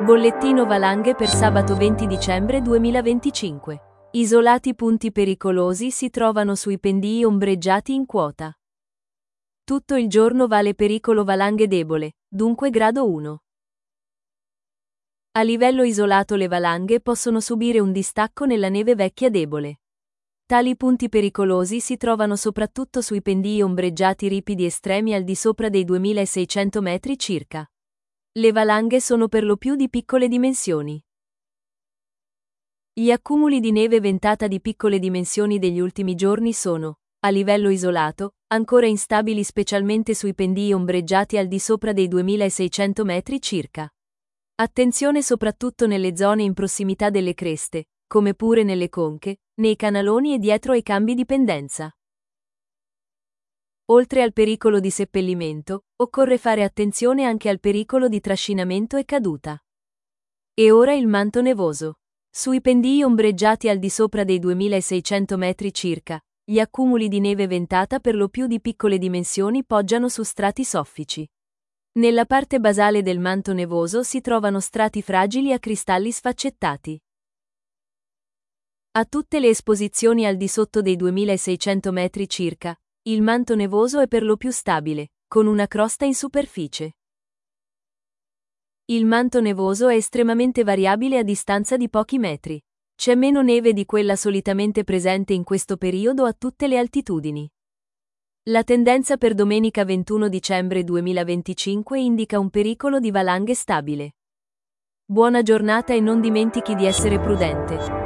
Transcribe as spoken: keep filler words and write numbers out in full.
Bollettino valanghe per sabato venti dicembre duemilaventicinque. Isolati punti pericolosi si trovano sui pendii ombreggiati in quota. Tutto il giorno vale pericolo valanghe debole, dunque grado uno. A livello isolato le valanghe possono subire un distacco nella neve vecchia debole. Tali punti pericolosi si trovano soprattutto sui pendii ombreggiati ripidi estremi al di sopra dei duemilaseicento metri circa. Le valanghe sono per lo più di piccole dimensioni. Gli accumuli di neve ventata di piccole dimensioni degli ultimi giorni sono, a livello isolato, ancora instabili specialmente sui pendii ombreggiati al di sopra dei duemilaseicento metri circa. Attenzione soprattutto nelle zone in prossimità delle creste, come pure nelle conche, nei canaloni e dietro ai cambi di pendenza. Oltre al pericolo di seppellimento, occorre fare attenzione anche al pericolo di trascinamento e caduta. E ora il manto nevoso. Sui pendii ombreggiati al di sopra dei duemilaseicento metri circa, gli accumuli di neve ventata per lo più di piccole dimensioni poggiano su strati soffici. Nella parte basale del manto nevoso si trovano strati fragili a cristalli sfaccettati. A tutte le esposizioni al di sotto dei duemilaseicento metri circa, il manto nevoso è per lo più stabile, con una crosta in superficie. Il manto nevoso è estremamente variabile a distanza di pochi metri. C'è meno neve di quella solitamente presente in questo periodo a tutte le altitudini. La tendenza per domenica ventuno dicembre duemilaventicinque indica un pericolo di valanghe stabile. Buona giornata e non dimentichi di essere prudente.